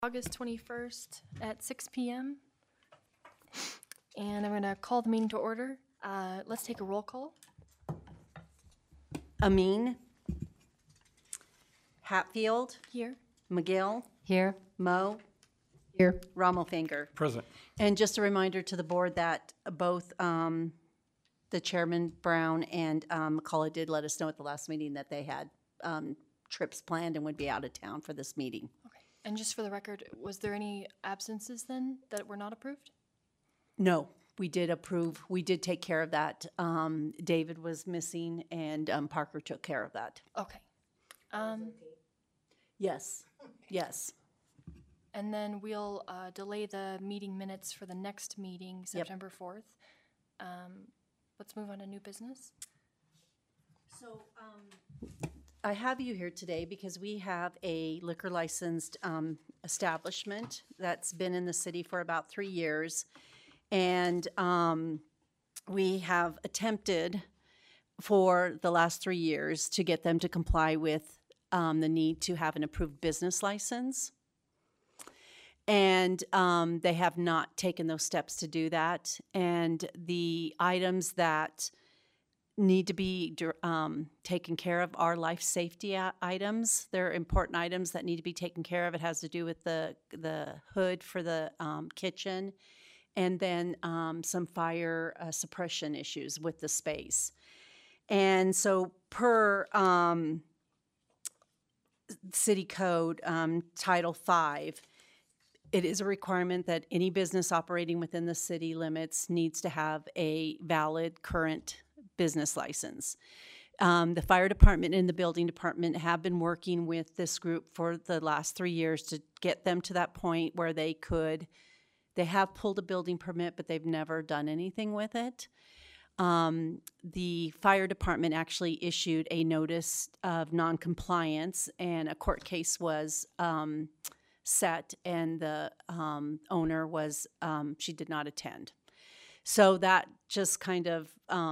August 21st at 6 p.m. And I'm going to call the meeting to order. Let's take a roll call. Amin, Hatfield, Here. McGill, Here. Moe, Here. Rommelfinger. Present. And just a reminder to the board that both the Chairman Brown and McCullough did let us know at the last meeting that they had trips planned and would be out of town for this meeting. Okay. And just for the record, was there any absences then that were not approved? No, we did approve. We did take care of that. David was missing and Parker took care of that. Okay. Yes, yes. And then we'll delay the meeting minutes for the next meeting, September 4th. Let's move on to new business. So I have you here today because we have a liquor licensed establishment that's been in the city for about 3 years. And we have attempted for the last 3 years to get them to comply with the need to have an approved business license. And they have not taken those steps to do that. And the items that need to be taken care of are life safety items. They're important items that need to be taken care of. It has to do with the hood for the kitchen, and then some fire suppression issues with the space. And so per city code, Title V, it is a requirement that any business operating within the city limits needs to have a valid current business license. The fire department and the building department have been working with this group for the last 3 years to get them to that point where they have pulled a building permit, but they've never done anything with it. The fire department actually issued a notice of noncompliance, and a court case was set, and the owner was, she did not attend. So that just kind of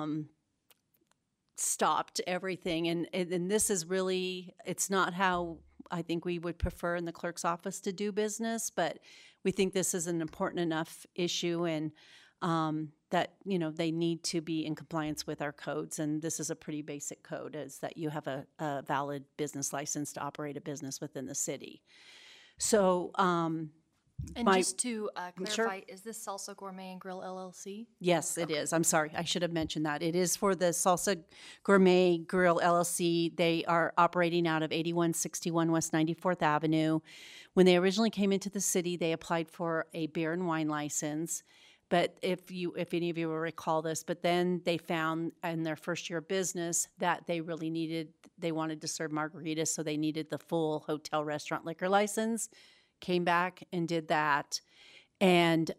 stopped everything. And this is really, it's not how I think we would prefer in the clerk's office to do business, but we think this is an important enough issue, and that, they need to be in compliance with our codes. And this is a pretty basic code, is that you have a valid business license to operate a business within the city. So, And just to clarify, is this Salsa Gourmet and Grill LLC? yes, it is. I'm sorry, I should have mentioned that. It is for the Salsa Gourmet Grill LLC. They are operating out of 8161 West 94th Avenue. When they originally came into the city, they applied for a beer and wine license. But if any of you will recall this, but then they found in their first year of business that they wanted to serve margaritas, so they needed the full hotel restaurant liquor license. Came back and did that. And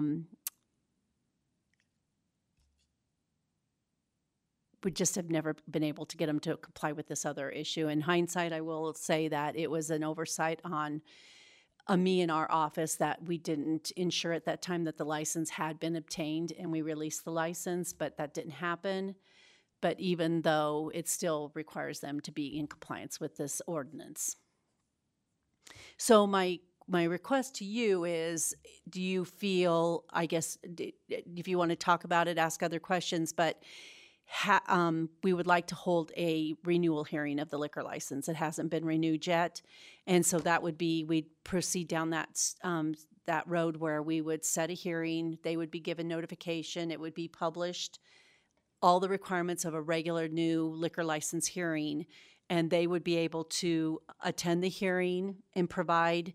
we just have never been able to get them to comply with this other issue. In hindsight, I will say that it was an oversight on me and our office that we didn't ensure at that time that the license had been obtained, and we released the license, but that didn't happen. But even though it still requires them to be in compliance with this ordinance. So my request to you is, do you feel, I guess, if you want to talk about it, ask other questions, but we would like to hold a renewal hearing of the liquor license. It hasn't been renewed yet. And so that would be, we'd proceed down that road where we would set a hearing. They would be given notification. It would be published, all the requirements of a regular new liquor license hearing. And they would be able to attend the hearing and provide,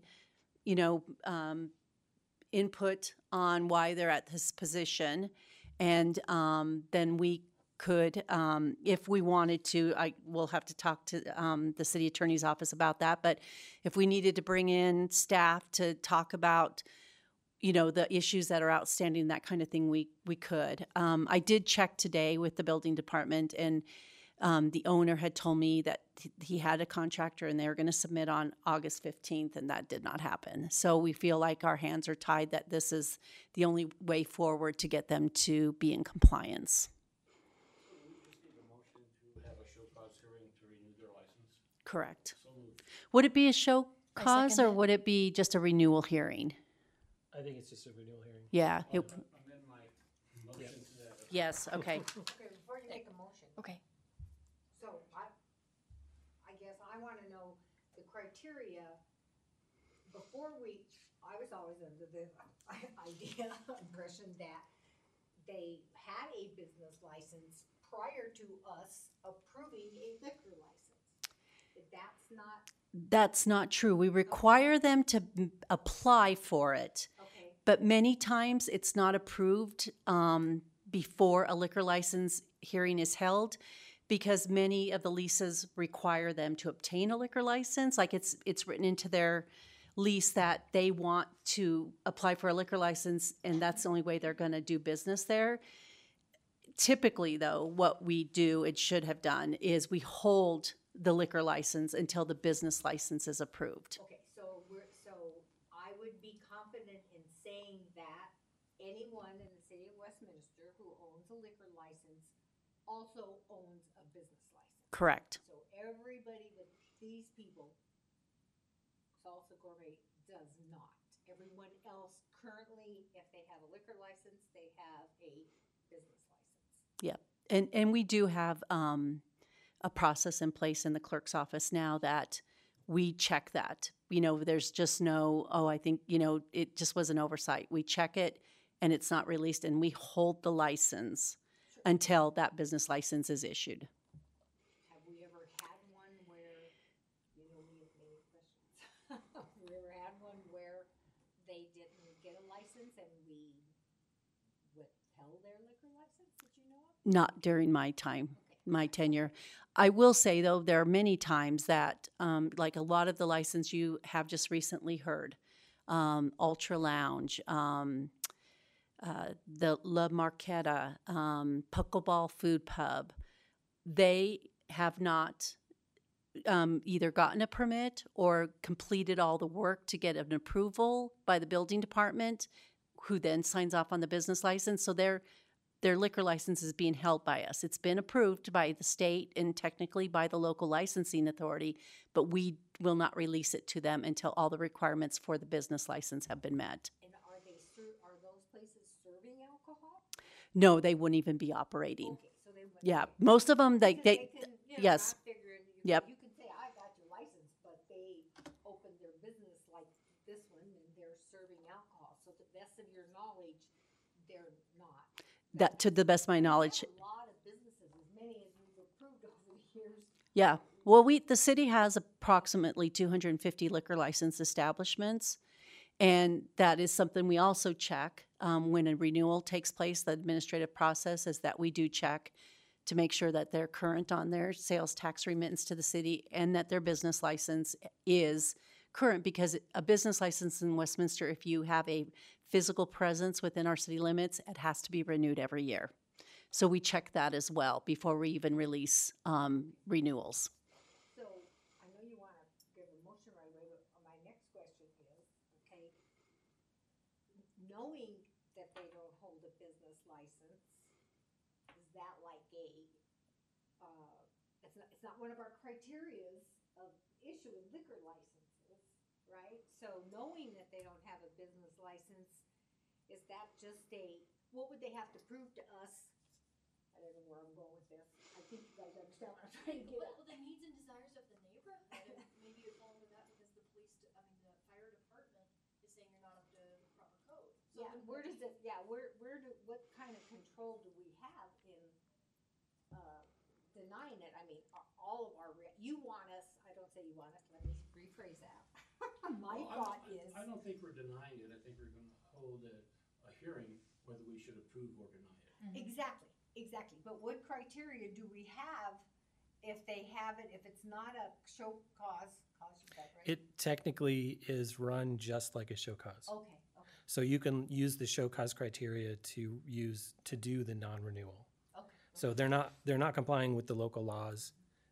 input on why they're at this position. And then we could, if we wanted to, we'll have to talk to the city attorney's office about that. But if we needed to bring in staff to talk about, the issues that are outstanding, that kind of thing, we could. I did check today with the building department, and the owner had told me that he had a contractor and they were going to submit on August 15th, and that did not happen. So we feel like our hands are tied, that this is the only way forward to get them to be in compliance. Have a show cause hearing to renew their license. Correct. Would it be a show cause, second or it. would it be just a renewal hearing? I think it's just a renewal hearing. Yeah. I'll amend my motion to that. Yes, okay. Okay, before you make a motion, Okay. so I guess I wanna know the criteria before I was always under the idea, impression that they had a business license prior to us approving a liquor license. That's not, That's not true. We require them to apply for it, okay, but many times it's not approved before a liquor license hearing is held, because many of the leases require them to obtain a liquor license. Like it's written into their lease that they want to apply for a liquor license, and that's the only way they're going to do business there. Typically, though, what we do, it should have done, is we hold the liquor license until the business license is approved. okay, so I would be confident in saying that anyone in the city of Westminster who owns a liquor license also owns a business license. Correct. So everybody with these people, Salsa Gourmet does not. Everyone else currently, if they have a liquor license, they have a business license. Yep. And we do have a process in place in the clerk's office now that we check that. You know, there's just no, I think, it just was an oversight. We check it and it's not released, and we hold the license until that business license is issued. Have we ever had one where, me with many questions, have we ever had one where they didn't get a license and we withheld their liquor license that you know of? Not during my time, my tenure. I will say, though, there are many times that, like a lot of the license you have just recently heard, Ultra Lounge, the La Marqueta, Pickleball Food Pub, they have not either gotten a permit or completed all the work to get an approval by the building department, who then signs off on the business license. So their liquor license is being held by us. It's been approved by the state and technically by the local licensing authority, but we will not release it to them until all the requirements for the business license have been met. And are those places serving alcohol? No, they wouldn't even be operating. Okay, so they wouldn't. Yeah, most of them, they Because can, yes. I'm figuring, Yep. you can say, I got your license, but they opened their business like this one and they're serving alcohol. So to the best of your knowledge, they're not. That, to the best of my knowledge, A lot of businesses, as many as we've approved over the years. yeah. Well, the city has approximately 250 liquor license establishments, and that is something we also check when a renewal takes place. The administrative process is that we do check to make sure that they're current on their sales tax remittance to the city and that their business license is current, because a business license in Westminster, if you have a physical presence within our city limits, it has to be renewed every year. So we check that as well before we even release renewals. So I know you want to give a motion right away, but my next question is, okay, knowing that they don't hold a business license, is that like it's not one of our criterias of issuing liquor licenses, right? So knowing that they don't have a business license, is that just what would they have to prove to us? I don't know where I'm going with this. I think you guys understand what I'm trying to get at. Well, the needs and desires of the neighborhood, and maybe you fall into that because the fire department is saying you're not up to the proper code. So Yeah, then what kind of control do we have in, denying it? I mean, all of you want us, I don't say you want us, let me rephrase that. My thought is. I don't think we're denying it. I think we're gonna hold a hearing whether we should approve or deny it. Exactly. But what criteria do we have if they haven't, if it's not a show cause, is that right? It technically is run just like a show cause. Okay. So you can use the show cause criteria to do the non-renewal. So they're not complying with the local laws,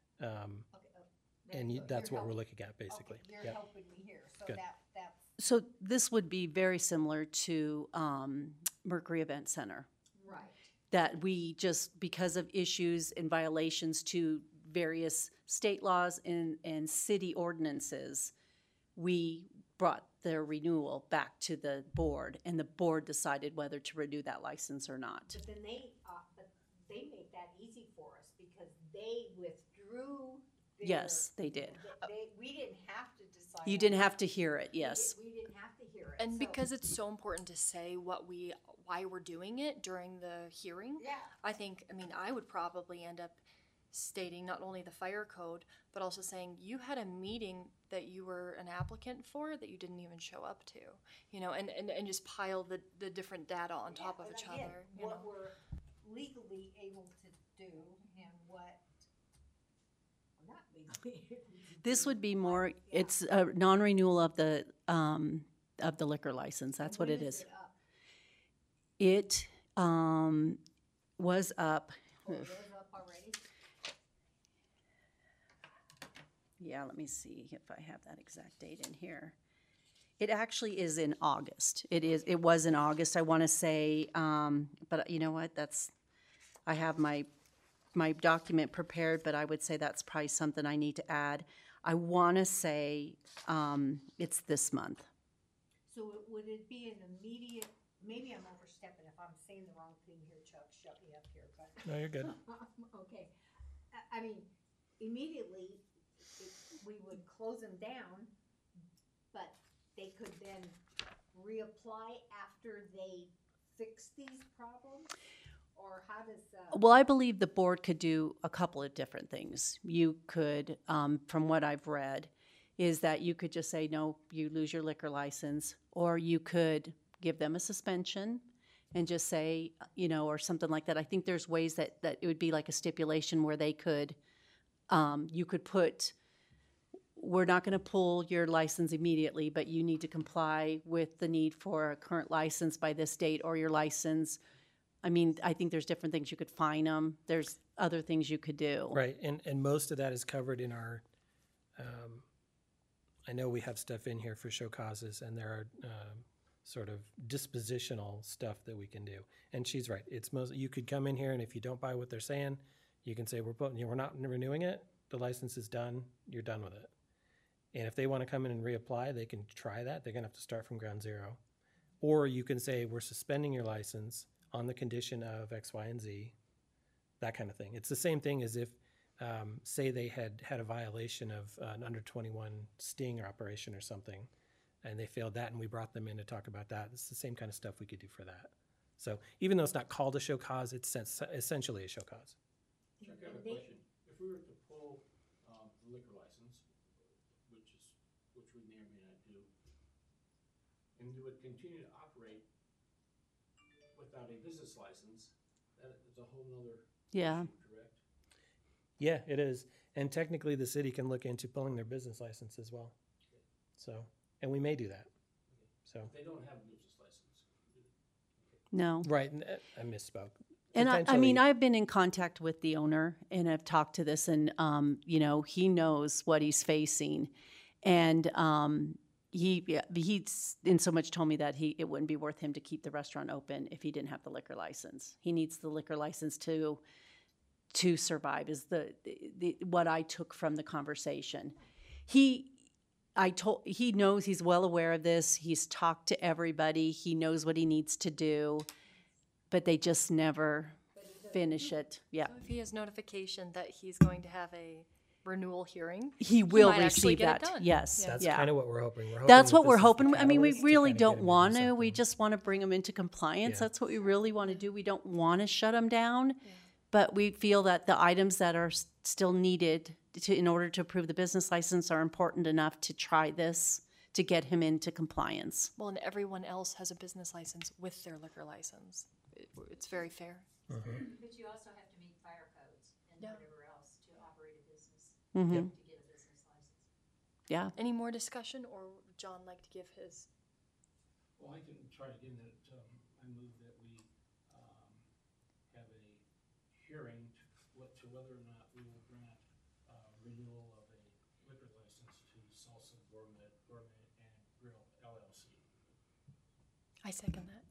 and that's what we're looking at basically. Okay, you're Yep. helping me here, so Good. that's. So this would be very similar to Mercury Event Center, Right. that we just, because of issues and violations to various state laws and city ordinances, we brought their renewal back to the board, and the board decided whether to renew that license or not. But then but they made that easy for us because they withdrew their. Yes, they did. We didn't have to decide. You on didn't that. have to hear it, yes. We didn't have to hear it. And so- because it's so important to say why we're doing it during the hearing, Yeah. I would probably end up stating not only the fire code, but also saying you had a meeting that you were an applicant for that you didn't even show up to, and just pile the different data on top of but each again, other. What we're legally able to do and what we're not legally able to do. This would be more, Yeah. it's a non-renewal of the liquor license, that's what When it is. up? It was up, Oh, it is up already? yeah, let me see if I have that exact date in here. It actually is in August. It was in August, I want to say, but you know what, I have my document prepared, but I would say that's probably something I need to add. I want to say it's this month. So would it be an immediate, maybe I'm overstepping if I'm saying the wrong thing here, Chuck, shut me up here, but. No, you're good. Okay, I mean, immediately, we would close them down, but they could then reapply after they fix these problems? Or how does, Well, I believe the board could do a couple of different things. You could, from what I've read, is that you could just say, no, you lose your liquor license, or you could give them a suspension and just say, or something like that. I think there's ways that it would be like a stipulation where they could, you could put, we're not going to pull your license immediately, but you need to comply with the need for a current license by this date, or your license. I think there's different things you could fine them. There's other things you could do. Right, and most of that is covered in our, I know we have stuff in here for show causes, and there are sort of dispositional stuff that we can do. And she's right, you could come in here, and if you don't buy what they're saying, you can say, we're not renewing it, the license is done, you're done with it. And if they want to come in and reapply, they can try that. They're going to have to start from ground zero. Or you can say, we're suspending your license on the condition of X, Y, and Z, that kind of thing. It's the same thing as if, say they had a violation of an under 21 sting operation or something, and they failed that, and we brought them in to talk about that. It's the same kind of stuff we could do for that. So even though it's not called a show cause, it's essentially a show cause. Chuck, I have a question. If we were to pull the liquor license, which we may or may not do, and you would continue to operate without a business license, that is a whole nother Yeah. issue, correct? Yeah, it is. And technically, the city can look into pulling their business license as well. So, and we may do that. So, If they don't have a business license. No. right, I misspoke. And Potentially- I've been in contact with the owner, and I've talked to this, and he knows what he's facing, and he's in so much told me that it wouldn't be worth him to keep the restaurant open if he didn't have the liquor license. He needs the liquor license to survive. Is the what I took from the conversation. He knows, he's well aware of this. He's talked to everybody. He knows what he needs to do, but they just never finish it. Yeah. So if he has notification that he's going to have a renewal hearing, He will might actually receive get it that. done. Yes. Yeah. That's yeah. kind of what we're hoping. That's what that we're this is the hoping. I mean, we catalyst to really kinda get him don't to do want to. We something. just want to bring them into compliance. Yeah. That's what we really want to do. We don't want to shut them down, but we feel that the items that are still needed in order to approve the business license are important enough to try this to get him into compliance. well, and everyone else has a business license with their liquor license. It's very fair. But you also have to meet fire codes and Yeah. whatever else to operate a business, Mhm. to get a business license. Yeah. Any more discussion, or would John like to give his? Well, I can try to get that, I move that we have a hearing to whether or not we will grant renewal of a liquor license to Salsa Gourmet and Grill LLC. I second that.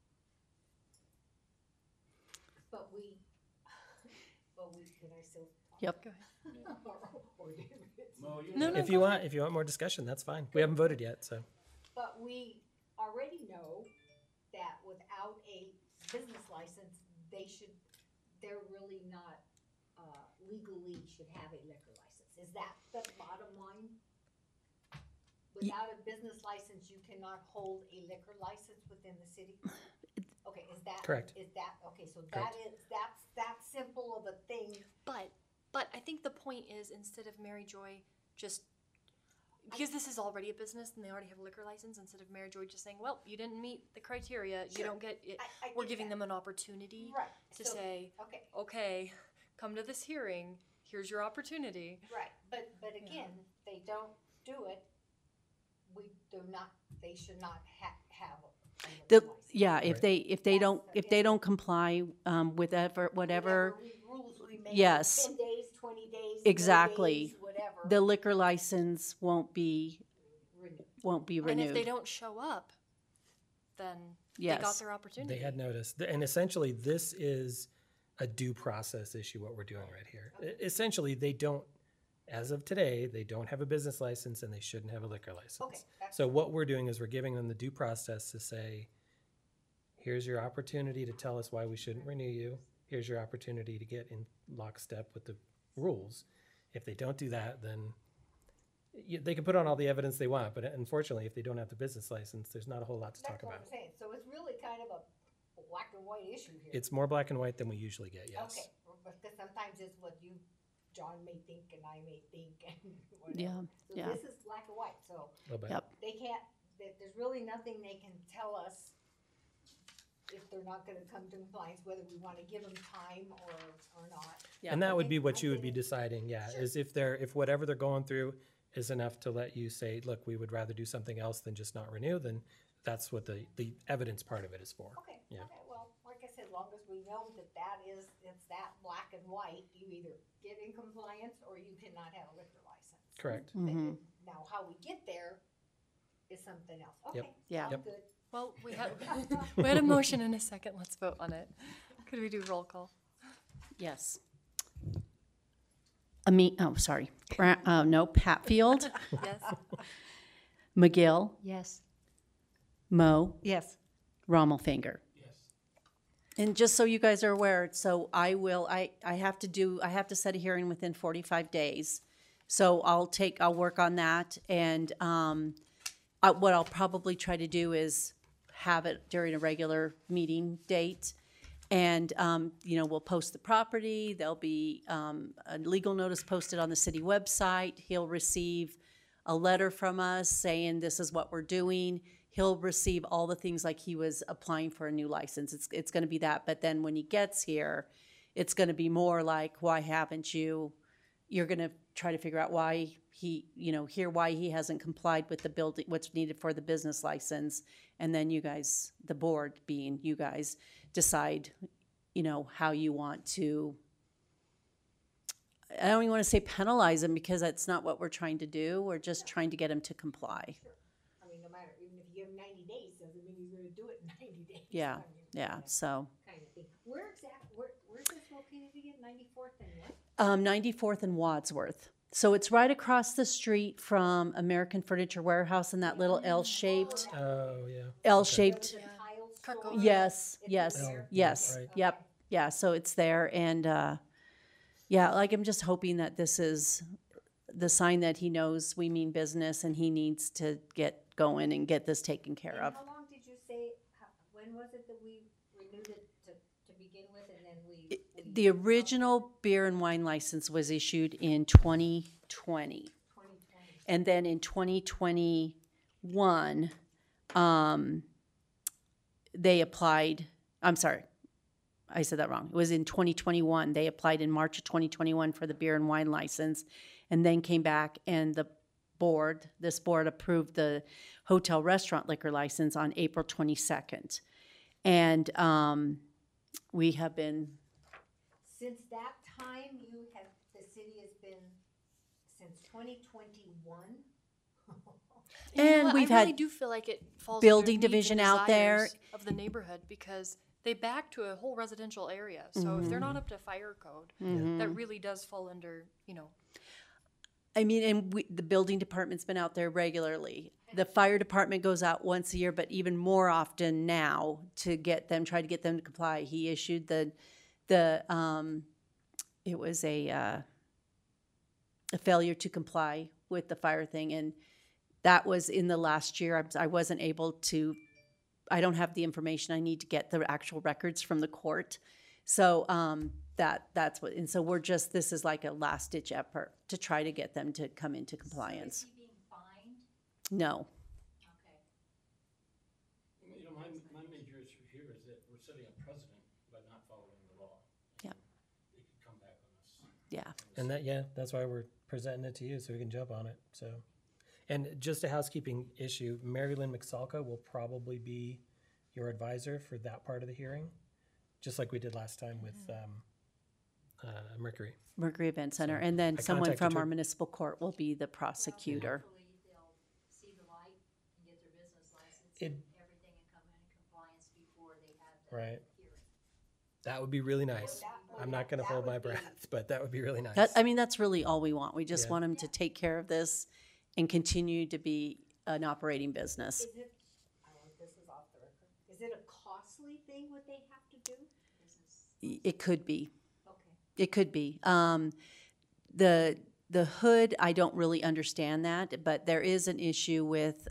can I still talk? Yep. Go ahead. Or did it? Mo, you No, know, no. If you want more discussion, that's fine. We haven't voted yet, so. But we already know that without a business license, they're really not, legally should have a liquor license. Is that the bottom line? Without a business license, you cannot hold a liquor license within the city? Okay, is that? Correct. Is that, okay, so Correct. that's that simple of a thing. But I think the point is, instead of Mary Joy just, because this is already a business and they already have a liquor license, instead of Mary Joy just saying, well, you didn't meet the criteria, you Sure. don't get it. I We're get giving that. them an opportunity Right. to so- say, Okay, okay, come to this hearing, here's your opportunity. right, but again, they don't do it, they should not have a liquor license. Yeah, if Right. they, if they That's don't, the- if they don't comply, with whatever, Rules we make. Yes. 10 days, 20 days. no Exactly. days, Whatever. the liquor license won't be Renewed. And if they renewed. don't show up, then they got Yes. their opportunity. They had notice. And essentially, this is a due process issue, what we're doing right here. Essentially, they don't, as of today, they don't have a business license and they shouldn't have a liquor Okay, license. that's, So what we're doing is we're giving them the due process to say, here's your opportunity to tell us why we shouldn't renew you. Here's your opportunity to get in lockstep with the rules. If they don't do that, then they can put on all the evidence they want, but unfortunately, if they don't have the business license, there's not a whole lot to talk that's what about. I'm saying, so it's really kind of a black and white issue here. It's more black and white than we usually get, yes. Okay, because sometimes it's what you, John may think and I may think and Yeah, whatever. So yeah. this is black and white, so A little bit. Yep. they can't, there's really nothing they can tell us if they're not gonna come to compliance, whether we wanna give them time or not. Yeah. And that would I be what get you would be it. deciding, yeah, Sure. is if whatever they're going through is enough to let you say, look, we would rather do something else than just not renew, then that's what the evidence part of it is for. Okay, Yeah. okay, well, like I said, as long as we know that it's that black and white, you either get in compliance or you cannot have a liquor license. Correct. Mhm. Now, how we get there is something else. Yep. Okay, Yeah. sounds Yep. good. Well, we had a motion and a second. Let's vote on it. Could we do roll call? Yes. Oh, sorry. No, Hatfield, Yes. McGill, Yes. Mo, Yes. Rommelfinger. yes. And just so you guys are aware, so I have to set a hearing within 45 days. So I'll work on that. And what I'll probably try to do is have it during a regular meeting date. And, we'll post the property. There'll be a legal notice posted on the city website. He'll receive a letter from us saying this is what we're doing. He'll receive all the things like he was applying for a new license. It's going to be that. But then when he gets here, it's going to be more like, why haven't you? You're going to try to figure out why why he hasn't complied with the building, what's needed for the business license. And then you guys, the board being you guys, decide, how you want to, I don't even want to say penalize him because that's not what we're trying to do. We're just trying to get him to comply. Sure. I mean, no matter, even if you give him 90 days, doesn't mean he's gonna do it in 90 days. Yeah, I mean, yeah, so. Kind of thing. Where's this located again? 94th and what? 94th and Wadsworth. So it's right across the street from American Furniture Warehouse in that little L-shaped, Oh, yeah. L-shaped. There's a tile Kirk store. over. Yes, It's yes, there? yes, Right. yep, yeah, so it's there, and, I'm just hoping that this is the sign that he knows we mean business and he needs to get going and get this taken care And of. how long did you say, when was it that we renewed it to begin with and then we? The original beer and wine license was issued in 2020. 2020. And then in 2021, they applied, I'm sorry, I said that wrong. It was in 2021. They applied in March of 2021 for the beer and wine license and then came back and this board approved the hotel restaurant liquor license on April 22nd. And we have been, Since that time, the city has been, since 2021? You know And what? we've I really had do feel like it falls building under needs and division out there. desires of the neighborhood, because they back to a whole residential area. So if they're not up to fire code, that really does fall under, you know, I mean, and the building department's been out there regularly. The fire department goes out once a year, but even more often now to try to get them to comply. He issued it was a failure to comply with the fire thing, and that was in the last year. I wasn't able to. I don't have the information. I need to get the actual records from the court. So that's what. And so this is like a last ditch effort to try to get them to come into compliance. So is he being fined? No. Okay. You know, my major issue here is that we're setting a precedent by not following the law. Yeah. It could come back on us. Yeah. And that's why we're presenting it to you so we can jump on it. So, and just a housekeeping issue, Mary Lynn McSalka will probably be your advisor for that part of the hearing, just like we did last time with Mercury. Mercury Event Center. So and then I someone contacted from her. our municipal court will be the prosecutor. Hopefully they'll see the light and get their business license It- and everything and come in compliance before they have the Right. hearing. That would be really nice. I'm not going to hold my breath, but that would be really nice. That's really all we want. We just Yeah. want them to take care of this and continue to be an operating business. Is it, I don't know if this is off the record, is it a costly thing what they have to do? Business. It could be. Okay. It could be. The hood, I don't really understand that, but there is an issue with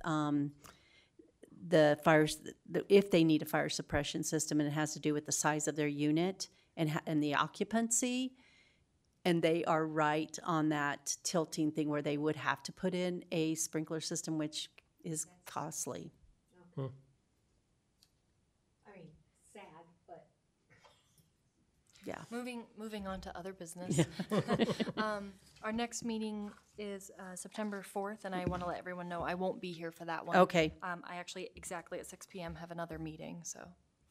the fires, if they need a fire suppression system, and it has to do with the size of their unit and the occupancy. And they are right on that tilting thing where they would have to put in a sprinkler system, which is costly. I mean, sad, but Yeah. moving on to other business. Our next meeting is September 4th, and I want to let everyone know I won't be here for that one. Okay. I actually exactly at 6 p.m. have another meeting, so.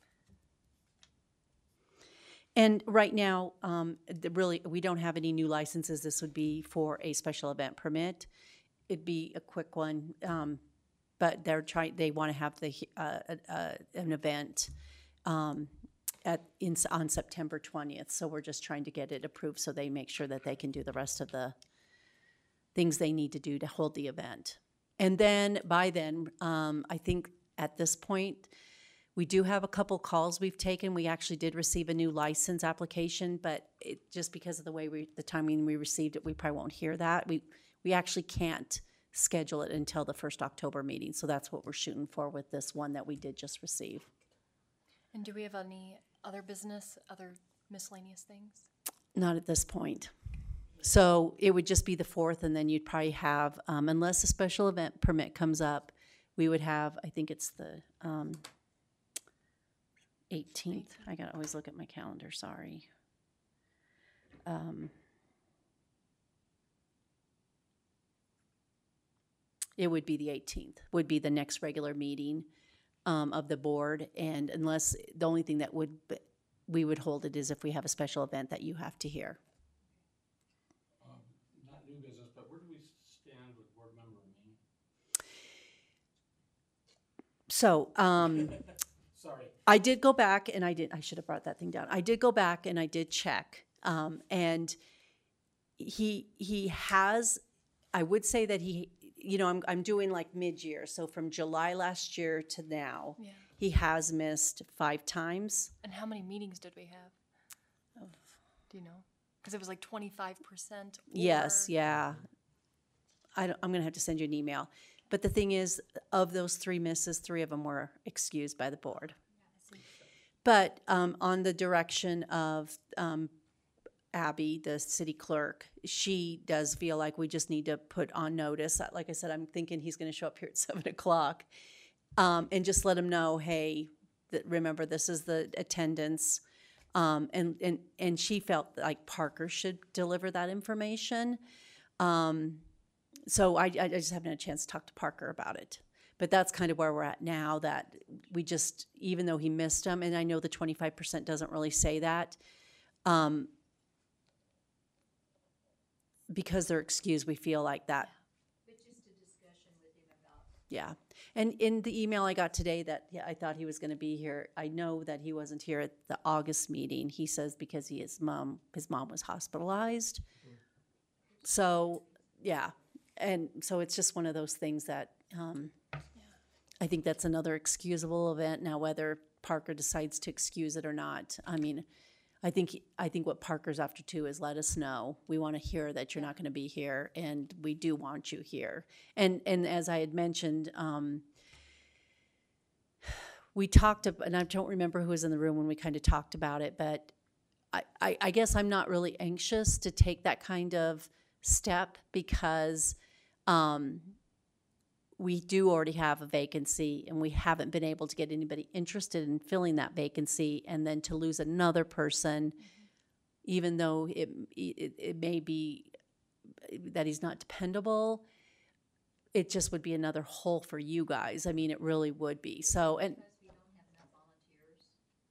And right now, we don't have any new licenses. This would be for a special event permit. It'd be a quick one, but they want to have an event on September 20th. So we're just trying to get it approved so they make sure that they can do the rest of the things they need to do to hold the event. And then by then, I think at this point, we do have a couple calls we've taken. We actually did receive a new license application, but just because of the timing we received it, we probably won't hear that. We actually can't schedule it until the first October meeting. So that's what we're shooting for with this one that we did just receive. And do we have any other business, other miscellaneous things? Not at this point. So it would just be the 4th, and then you'd probably have, unless a special event permit comes up, we would have, I think it's the 18th. I gotta always look at my calendar, sorry. It would be the 18th, would be the next regular meeting of the board, and unless, the only thing that we would hold it is if we have a special event that you have to hear. Not new business, but where do we stand with board member meeting? So, Sorry. I did go back and I should have brought that thing down. I did go back and I did check. And he has, I would say that I'm doing like mid-year. So from July last year to now, Yeah. he has missed 5 times. And how many meetings did we have? Do you know? Because it was like 25%. Yes, or- yeah. I'm going to have to send you an email. But the thing is, of those 3 misses, 3 of them were excused by the board. But on the direction of Abby, the city clerk, she does feel like we just need to put on notice. Like I said, I'm thinking he's going to show up here at 7 o'clock, and just let him know, hey, remember this is the attendance. And she felt like Parker should deliver that information. So I just haven't had a chance to talk to Parker about it. But that's kind of where we're at now, that we just, even though he missed them, and I know the 25% doesn't really say that, because they're excused, we feel like that. But just a discussion with him about Yeah. And in the email I got today that I thought he was going to be here, I know that he wasn't here at the August meeting. He says because his mom was hospitalized. So, yeah. And so it's just one of those things that I think that's another excusable event. Now, whether Parker decides to excuse it or not, I mean, I think what Parker's after too is let us know. We want to hear that you're not going to be here, and we do want you here. And as I had mentioned, we talked, and I don't remember who was in the room when we kind of talked about it, but I guess I'm not really anxious to take that kind of step because we do already have a vacancy, and we haven't been able to get anybody interested in filling that vacancy, and then to lose another person, even though it may be that he's not dependable, it just would be another hole for you guys. I mean, it really would be. So, and Because we don't have enough volunteers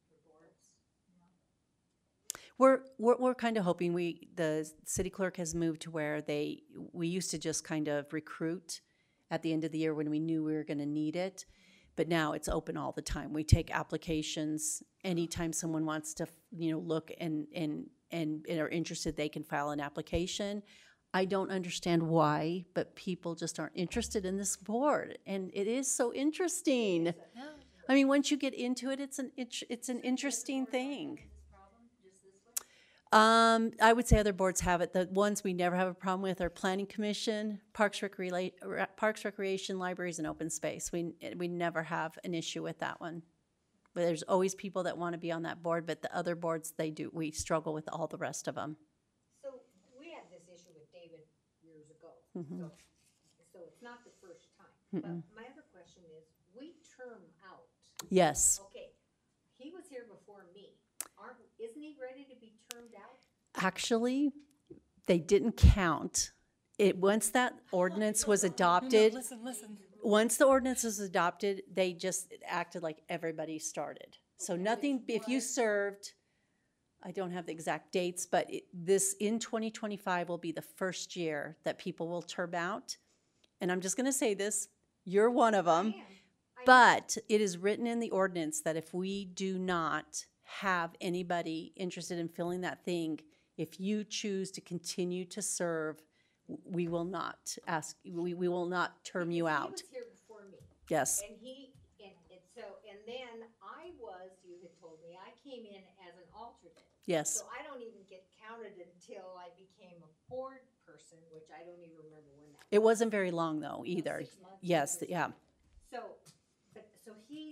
for boards, we're kind of hoping the city clerk has moved to where we used to just kind of recruit at the end of the year when we knew we were going to need it, but now it's open all the time. We take applications anytime someone wants to, look and are interested, they can file an application. I don't understand why, but people just aren't interested in this board, and it is so interesting. Yeah. I mean, once you get into it, it's an interesting thing. this problem, just this one. I would say other boards have it. The ones we never have a problem with are Planning Commission, Parks, Recreation, Libraries, and Open Space. We never have an issue with that one. But there's always people that want to be on that board, but the other boards, we struggle with all the rest of them. So we had this issue with David years ago, so it's not the first time. But my other question is, we term out. Yes, Okay, he was here before me. Isn't he ready to be termed out? actually, they didn't count. Once that ordinance was adopted, Listen. once the ordinance was adopted, they just acted like everybody started. So nothing, if you served, I don't have the exact dates, but this in 2025 will be the first year that people will term out. And I'm just going to say this, you're one of them. But it is written in the ordinance that if we do not have anybody interested in filling that thing, if you choose to continue to serve, we will not we will not term you Because out. He was here before me. Yes, And and then you had told me, I came in as an alternate. yes, So I don't even get counted until I became a board person, which I don't even remember when that was. it wasn't very long though either. 6 months, Yes, maybe. yeah, So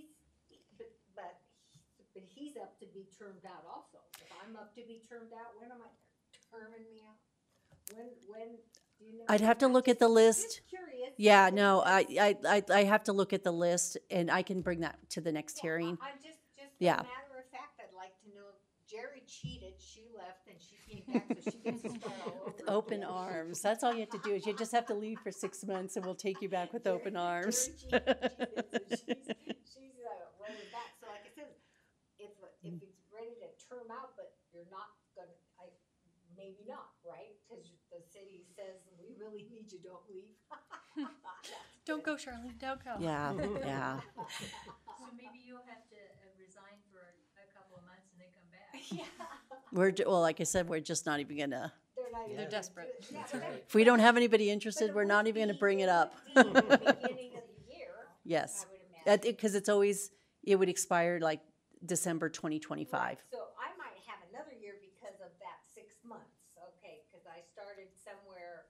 he's up to be termed out also. If I'm up to be termed out, when am I terming me out? When, do you know? I'd have to look at the list. Just curious. Yeah, no, I have to look at the list, and I can bring that to the next Well, hearing. I'm just Yeah. as a matter of fact, I'd like to know, Jerry cheated, she left, and she came back, so she gets to start all over. Open again. arms. That's all you have to do is you just have to leave for 6 months, and we'll take you back with open arms. Jerry cheated, so she's well with that. So like I said, if it's ready to term out, but you're not gonna, maybe not, right? Because the city says, we really need you, don't leave. Don't go, Charlene. Don't go. Yeah, yeah. So maybe you'll have to resign for a couple of months and then come back. Yeah. Well, like I said, we're just not even gonna. They're not even They're gonna desperate. do it. Yeah, That's but right. If we don't have anybody but interested, it we're not would even gonna be- bring it up. would be the beginning of the year, Yes, I would imagine. because it's always it would expire like December 2025. Right, so I might have another year because of that 6 months, okay, because I started somewhere,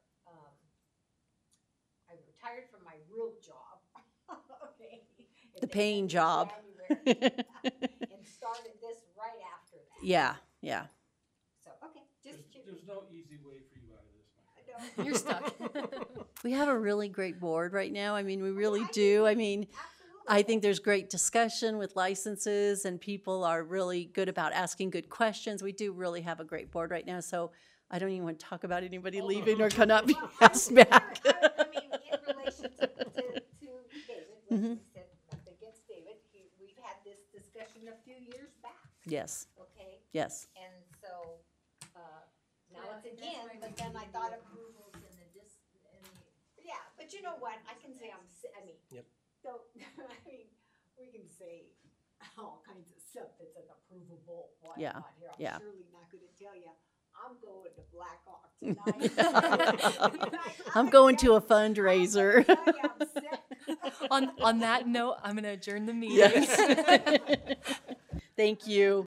I retired from my real job, okay. at The the paying end of job. January, and started this right after that. Yeah, yeah. So, okay, just curious. There's no easy way for you out of this, my friend. I don't- You're stuck. We have a really great board right now. I mean, we really I do. I mean, Absolutely. I think there's great discussion with licenses, and people are really good about asking good questions. We do really have a great board right now, so I don't even want to talk about anybody leaving or cannot be Well, asked back. I mean, in relation to David, Mm-hmm. like you said, nothing against David, we've had this discussion a few years back, Yes, okay? yes. And so, now Well, it's and that's again, why we but then do I the thought, approvals and the yeah, but But you know what, I can say I mean. Yep. So, I mean, we can say all kinds of stuff that's an approvable, Yeah, whatnot here. I'm yeah. surely not gonna tell you, I'm going to Black Hawk tonight. I'm going to a fundraiser. I'm gonna tell you, I'm sick. On that note, I'm gonna adjourn the meeting. Yes. Thank you.